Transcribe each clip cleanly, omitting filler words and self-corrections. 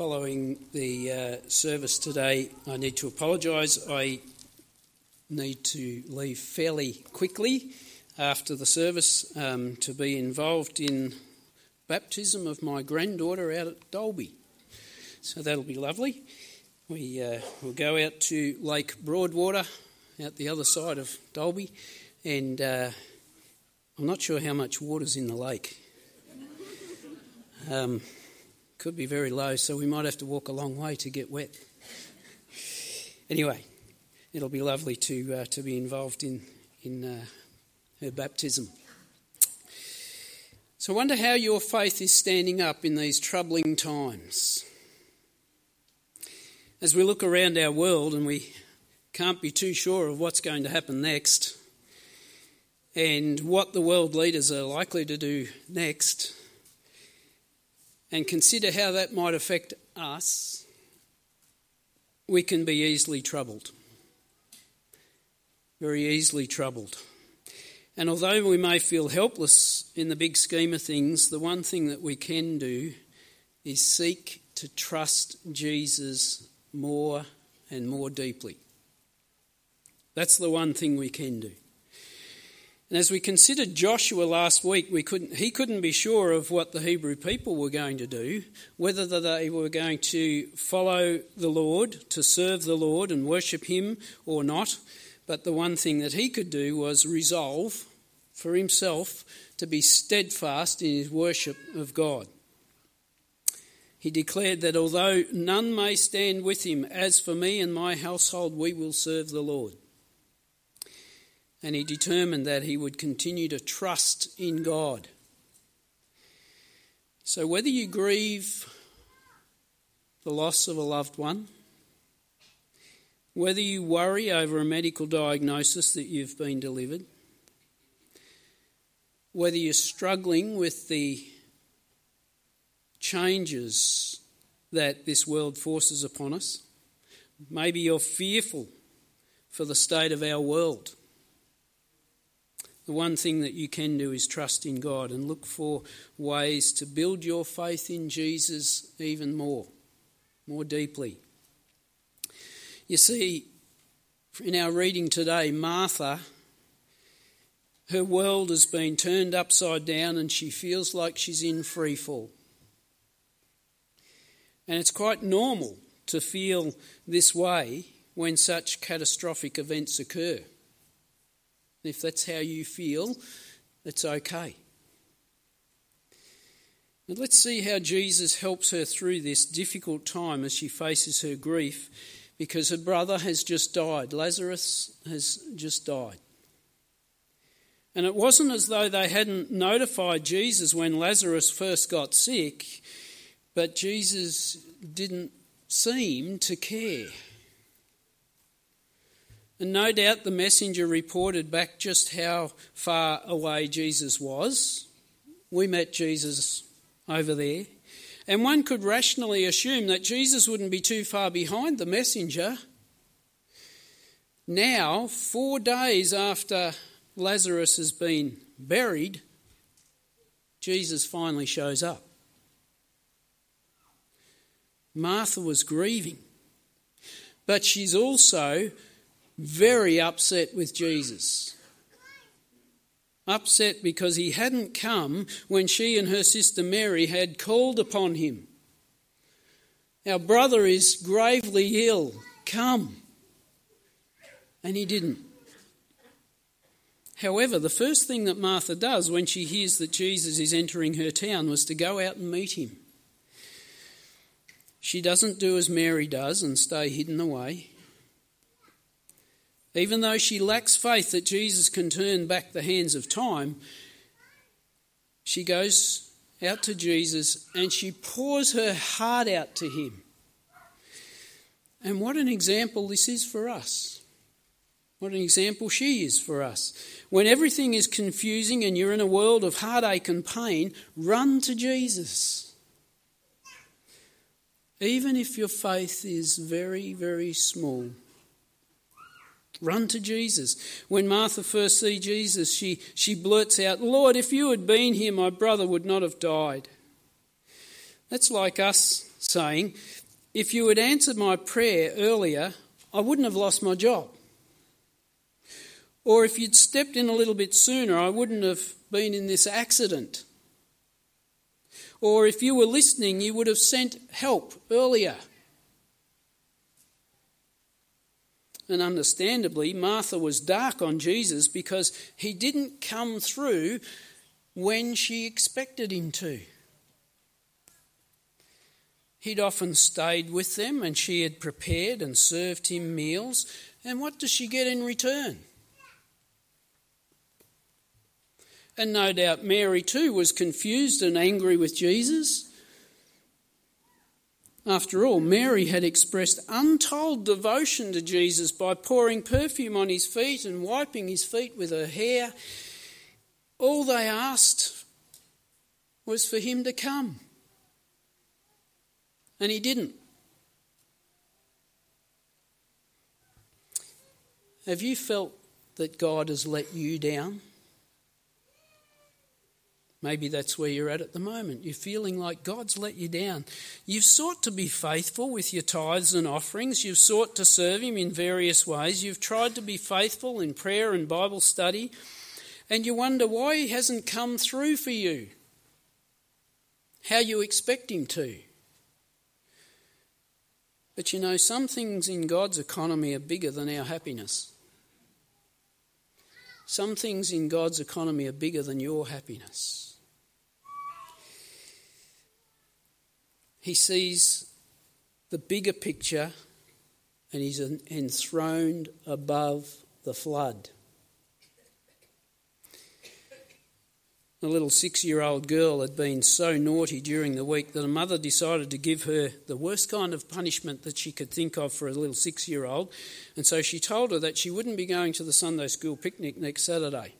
Following the service today, I need to apologise. I need to leave fairly quickly after the service to be involved in baptism of my granddaughter out at Dalby. So that'll be lovely. We'll go out to Lake Broadwater out the other side of Dalby, and I'm not sure how much water's in the lake. Could be very low, so we might have to walk a long way to get wet. Anyway, it'll be lovely to be involved in her baptism. So I wonder how your faith is standing up in these troubling times. As we look around our world and we can't be too sure of what's going to happen next and what the world leaders are likely to do next, and consider how that might affect us, we can be easily troubled. Very easily troubled. And although we may feel helpless in the big scheme of things, the one thing that we can do is seek to trust Jesus more and more deeply. That's the one thing we can do. And as we considered Joshua last week, he couldn't be sure of what the Hebrew people were going to do, whether they were going to follow the Lord, to serve the Lord and worship him or not. But the one thing that he could do was resolve for himself to be steadfast in his worship of God. He declared that although none may stand with him, as for me and my household, we will serve the Lord. And he determined that he would continue to trust in God. So whether you grieve the loss of a loved one, whether you worry over a medical diagnosis that you've been delivered, whether you're struggling with the changes that this world forces upon us, maybe you're fearful for the state of our world, the one thing that you can do is trust in God and look for ways to build your faith in Jesus even more deeply. You see, in our reading today, Martha, her world has been turned upside down and she feels like she's in free fall. And it's quite normal to feel this way when such catastrophic events occur. If that's how you feel, it's okay. And let's see how Jesus helps her through this difficult time as she faces her grief, because her brother has just died. Lazarus has just died. And it wasn't as though they hadn't notified Jesus when Lazarus first got sick, but Jesus didn't seem to care. And no doubt the messenger reported back just how far away Jesus was. We met Jesus over there. And one could rationally assume that Jesus wouldn't be too far behind the messenger. Now, 4 days after Lazarus has been buried, Jesus finally shows up. Martha was grieving, but she's also very upset with Jesus. Upset because he hadn't come when she and her sister Mary had called upon him. Our brother is gravely ill. Come. And he didn't. However, the first thing that Martha does when she hears that Jesus is entering her town was to go out and meet him. She doesn't do as Mary does and stay hidden away. Even though she lacks faith that Jesus can turn back the hands of time, she goes out to Jesus and she pours her heart out to him. And what an example this is for us. What an example she is for us. When everything is confusing and you're in a world of heartache and pain, run to Jesus. Even if your faith is very, very small. Run to Jesus. When Martha first sees Jesus, she blurts out, "Lord, if you had been here, my brother would not have died." That's like us saying, "If you had answered my prayer earlier, I wouldn't have lost my job. Or if you'd stepped in a little bit sooner, I wouldn't have been in this accident. Or if you were listening, you would have sent help earlier." And understandably, Martha was dark on Jesus because he didn't come through when she expected him to. He'd often stayed with them and she had prepared and served him meals. And what does she get in return? And no doubt Mary too was confused and angry with Jesus. After all, Mary had expressed untold devotion to Jesus by pouring perfume on his feet and wiping his feet with her hair. All they asked was for him to come. And he didn't. Have you felt that God has let you down? Maybe that's where you're at the moment. You're feeling like God's let you down. You've sought to be faithful with your tithes and offerings. You've sought to serve him in various ways. You've tried to be faithful in prayer and Bible study. And you wonder why he hasn't come through for you. How you expect him to. But you know, some things in God's economy are bigger than our happiness. Some things in God's economy are bigger than your happiness. He sees the bigger picture and he's enthroned above the flood. A little 6-year-old girl had been so naughty during the week that a mother decided to give her the worst kind of punishment that she could think of for a little 6-year-old. And so she told her that she wouldn't be going to the Sunday school picnic next Saturday.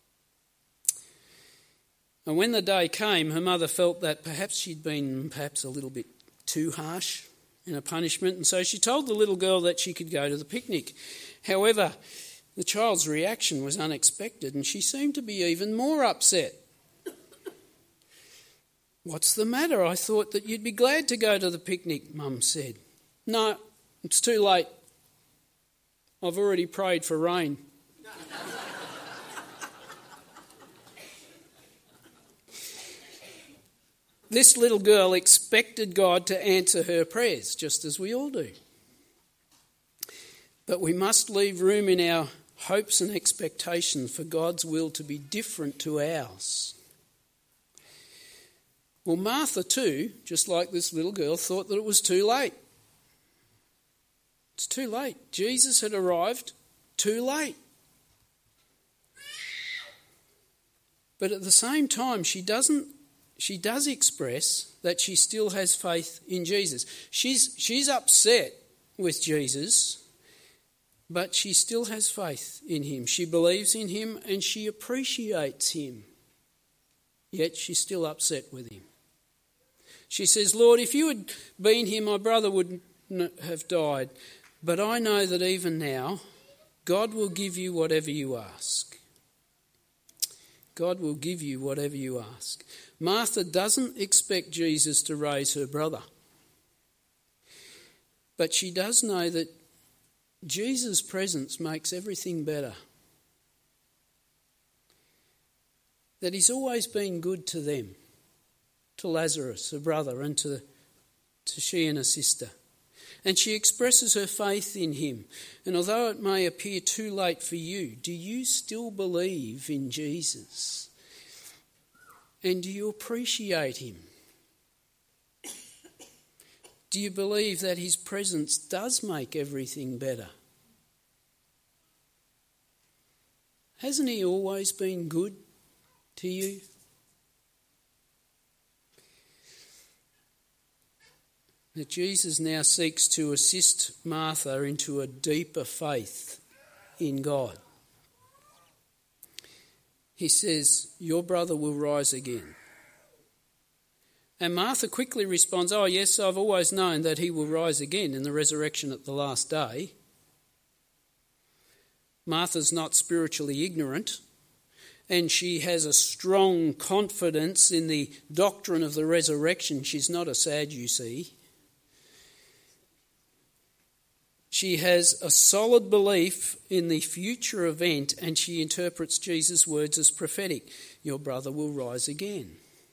And when the day came, her mother felt that perhaps she'd been a little bit too harsh in a punishment. And so she told the little girl that she could go to the picnic. However, the child's reaction was unexpected and she seemed to be even more upset. "What's the matter? I thought that you'd be glad to go to the picnic," Mum said. "No, it's too late. I've already prayed for rain." This little girl expected God to answer her prayers, just as we all do. But we must leave room in our hopes and expectations for God's will to be different to ours. Well, Martha too, just like this little girl, thought that it was too late. It's too late. Jesus had arrived too late. But at the same time, she does express that she still has faith in Jesus. She's upset with Jesus, but she still has faith in him. She believes in him and she appreciates him. Yet she's still upset with him. She says, "Lord, if you had been here, my brother would have died. But I know that even now, God will give you whatever you ask." God will give you whatever you ask. Martha doesn't expect Jesus to raise her brother. But she does know that Jesus' presence makes everything better. That he's always been good to them, to Lazarus, her brother, and to she and her sister. And she expresses her faith in him. And although it may appear too late for you, do you still believe in Jesus? And do you appreciate him? Do you believe that his presence does make everything better? Hasn't he always been good to you? That Jesus now seeks to assist Martha into a deeper faith in God. He says, "Your brother will rise again." And Martha quickly responds, "Oh yes, I've always known that he will rise again in the resurrection at the last day." Martha's not spiritually ignorant, and she has a strong confidence in the doctrine of the resurrection. She's not a Sadducee. She has a solid belief in the future event, and she interprets Jesus' words as prophetic. Your brother will rise again.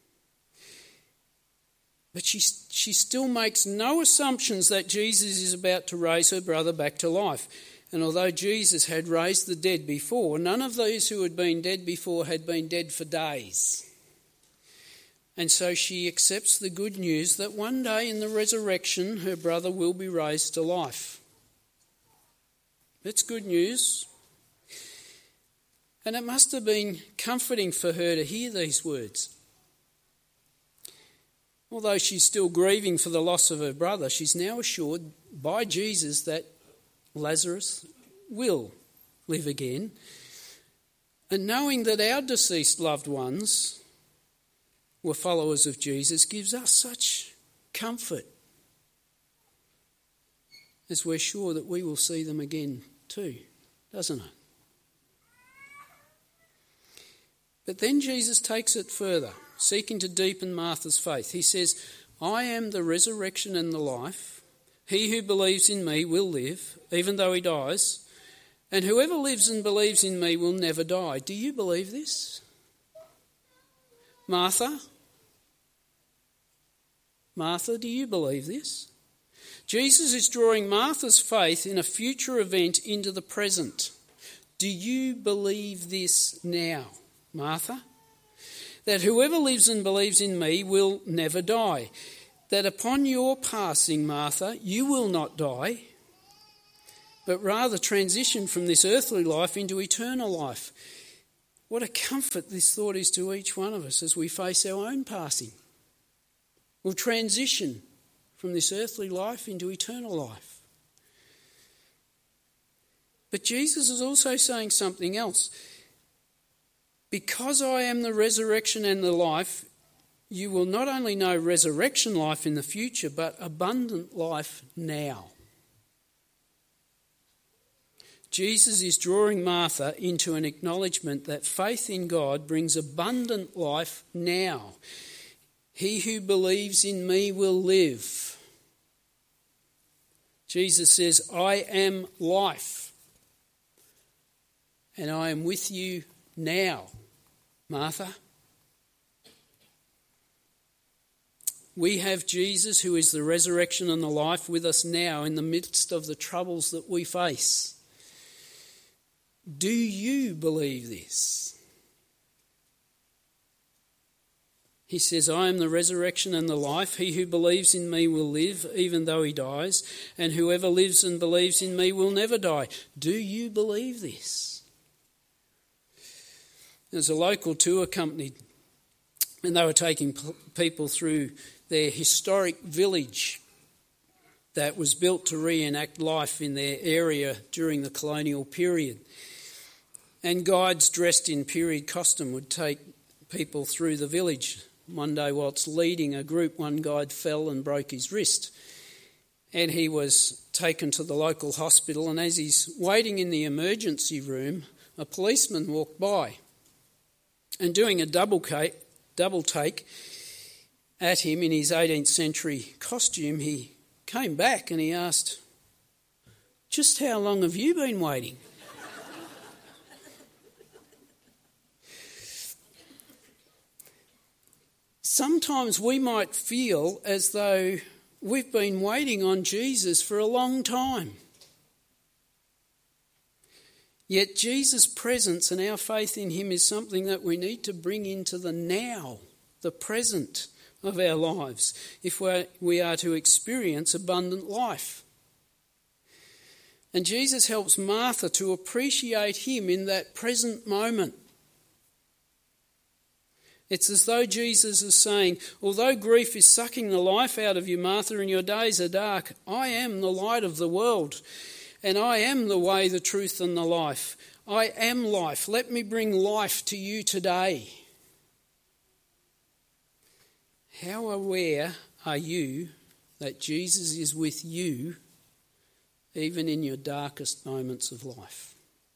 But she still makes no assumptions that Jesus is about to raise her brother back to life. And although Jesus had raised the dead before, none of those who had been dead before had been dead for days. And so she accepts the good news that one day in the resurrection her brother will be raised to life. It's good news. And it must have been comforting for her to hear these words. Although she's still grieving for the loss of her brother, she's now assured by Jesus that Lazarus will live again. And knowing that our deceased loved ones were followers of Jesus gives us such comfort, as we're sure that we will see them again too, doesn't it? But then Jesus takes it further, seeking to deepen Martha's faith. He says, I am the resurrection and the life. He who believes in me will live, even though he dies. And whoever lives and believes in me will never die. Do you believe this? Martha? Martha, do you believe this? Jesus is drawing Martha's faith in a future event into the present. Do you believe this now, Martha? That whoever lives and believes in me will never die. That upon your passing, Martha, you will not die, but rather transition from this earthly life into eternal life. What a comfort this thought is to each one of us as we face our own passing. We'll transition from this earthly life into eternal life. But Jesus is also saying something else. Because I am the resurrection and the life, you will not only know resurrection life in the future, but abundant life now. Jesus is drawing Martha into an acknowledgement that faith in God brings abundant life now. He who believes in me will live. Jesus says, I am life, and I am with you now, Martha. We have Jesus, who is the resurrection and the life, with us now in the midst of the troubles that we face. Do you believe this? He says, I am the resurrection and the life. He who believes in me will live, even though he dies. And whoever lives and believes in me will never die. Do you believe this? There's a local tour company, and they were taking people through their historic village that was built to reenact life in their area during the colonial period. And guides dressed in period costume would take people through the village. One day, whilst leading a group, one guide fell and broke his wrist. And he was taken to the local hospital, and as he's waiting in the emergency room, a policeman walked by. And doing a double take at him in his 18th century costume, he came back and he asked, just how long have you been waiting? Sometimes we might feel as though we've been waiting on Jesus for a long time. Yet Jesus' presence and our faith in him is something that we need to bring into the now, the present of our lives, if we are to experience abundant life. And Jesus helps Martha to appreciate him in that present moment. It's as though Jesus is saying, although grief is sucking the life out of you, Martha, and your days are dark, I am the light of the world. And I am the way, the truth, and the life. I am life. Let me bring life to you today. How aware are you that Jesus is with you even in your darkest moments of life?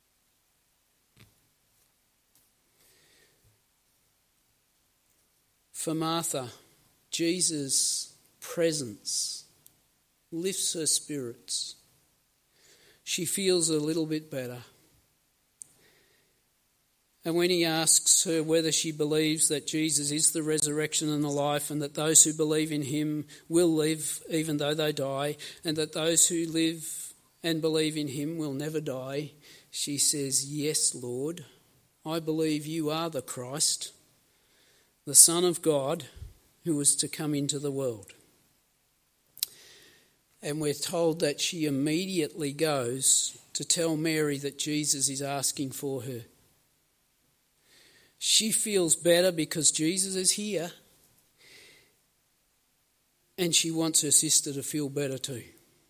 For Martha, Jesus' presence lifts her spirits. she feels a little bit better. And when he asks her whether she believes that Jesus is the resurrection and the life, and that those who believe in him will live even though they die, and that those who live and believe in him will never die, she says, "Yes, Lord, I believe you are the Christ, the Son of God, who was to come into the world." And we're told that she immediately goes to tell Mary that Jesus is asking for her. She feels better because Jesus is here, and she wants her sister to feel better too.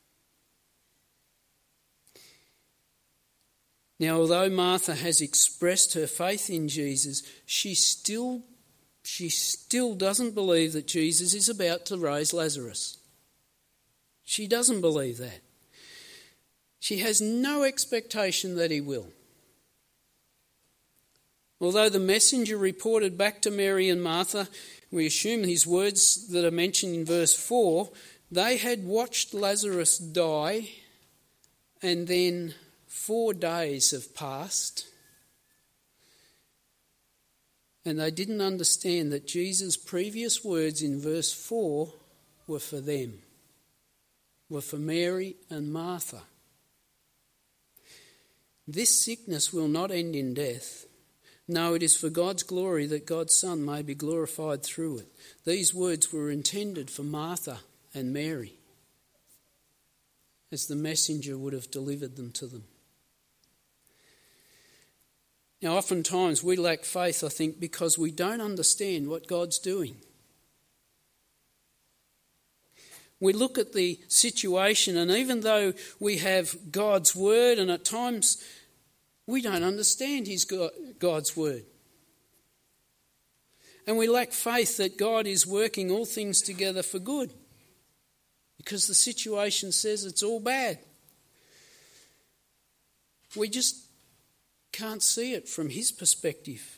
Now, although Martha has expressed her faith in Jesus, she still doesn't believe that Jesus is about to raise Lazarus. She doesn't believe that. She has no expectation that he will. Although the messenger reported back to Mary and Martha, we assume his words that are mentioned in verse 4, they had watched Lazarus die, and then 4 days have passed, and they didn't understand that Jesus' previous words in verse 4 were for them, were for Mary and Martha. This sickness will not end in death. No, it is for God's glory that God's Son may be glorified through it. These words were intended for Martha and Mary, as the messenger would have delivered them to them. Now, oftentimes we lack faith, I think, because we don't understand what God's doing. We look at the situation, and even though we have God's word, and at times we don't understand God's word. And we lack faith that God is working all things together for good, because the situation says it's all bad. We just can't see it from his perspective.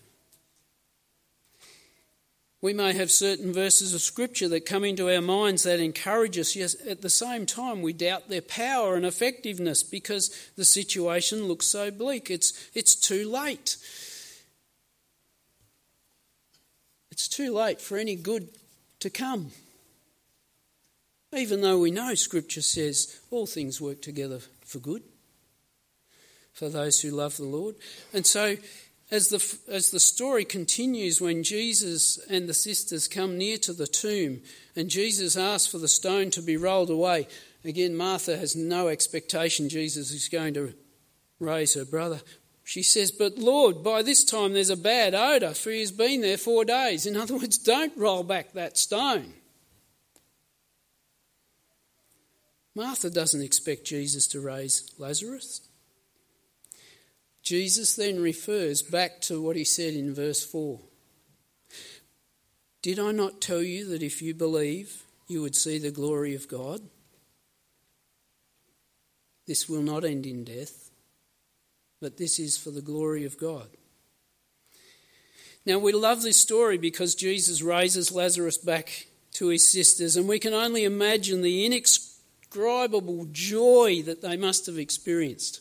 We may have certain verses of Scripture that come into our minds that encourage us, yet at the same time we doubt their power and effectiveness because the situation looks so bleak. It's too late. It's too late for any good to come. Even though we know Scripture says all things work together for good for those who love the Lord. And so as the story continues, when Jesus and the sisters come near to the tomb and Jesus asks for the stone to be rolled away, again Martha has no expectation Jesus is going to raise her brother. She says, "But Lord, by this time there's a bad odour, for he has been there 4 days." In other words, don't roll back that stone. Martha doesn't expect Jesus to raise Lazarus. Jesus then refers back to what he said in verse 4. "Did I not tell you that if you believe, you would see the glory of God? This will not end in death, but this is for the glory of God." Now, we love this story because Jesus raises Lazarus back to his sisters, and we can only imagine the indescribable joy that they must have experienced.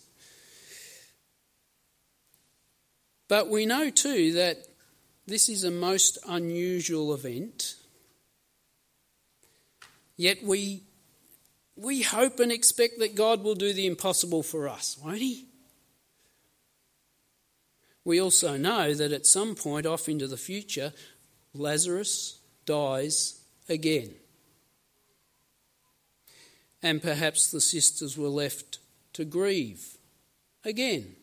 But we know too that this is a most unusual event. Yet we hope and expect that God will do the impossible for us, won't he? We also know that at some point off into the future, Lazarus dies again. And perhaps the sisters were left to grieve again.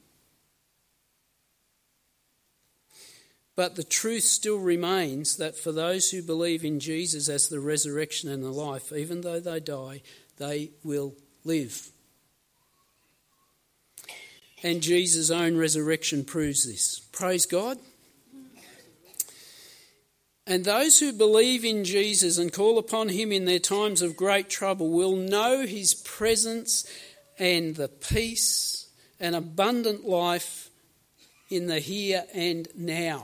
But the truth still remains that for those who believe in Jesus as the resurrection and the life, even though they die, they will live. And Jesus' own resurrection proves this. Praise God. And those who believe in Jesus and call upon him in their times of great trouble will know his presence and the peace and abundant life in the here and now.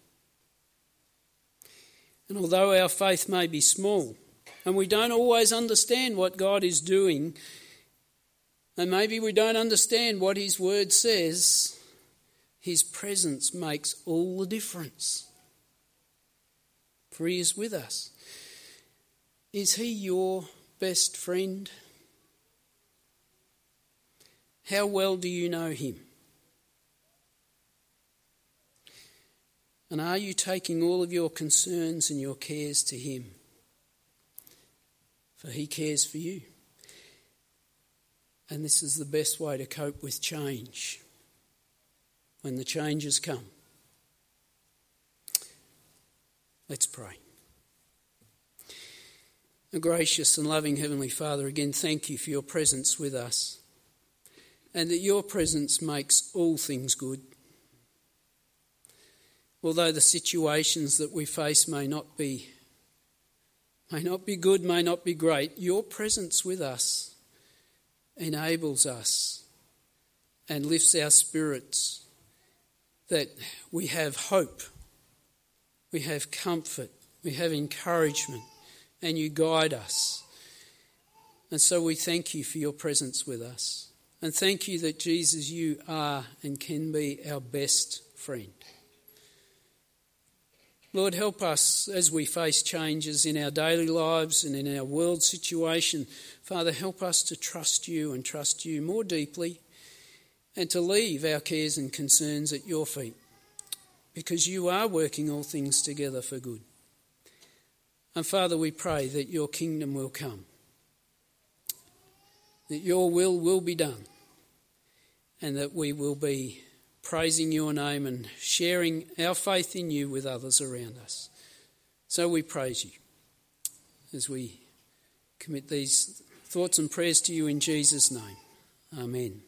And although our faith may be small, and we don't always understand what God is doing, And maybe we don't understand what his word says. His presence makes all the difference. For he is with us. Is he your best friend? How well do you know him? And are you taking all of your concerns and your cares to him? For he cares for you. And this is the best way to cope with change, when the changes come. Let's pray. A gracious and loving Heavenly Father, again, thank you for your presence with us, and that your presence makes all things good. Although the situations that we face may not be good, may not be great, your presence with us enables us and lifts our spirits, that we have hope, we have comfort, we have encouragement, and you guide us. And so we thank you for your presence with us. And thank you that, Jesus, you are and can be our best friend. Lord, help us as we face changes in our daily lives and in our world situation. Father, help us to trust you and trust you more deeply, and to leave our cares and concerns at your feet, because you are working all things together for good. And Father, we pray that your kingdom will come, that your will be done, and that we will be praising your name and sharing our faith in you with others around us. So we praise you as we commit these thoughts and prayers to you in Jesus' name. Amen.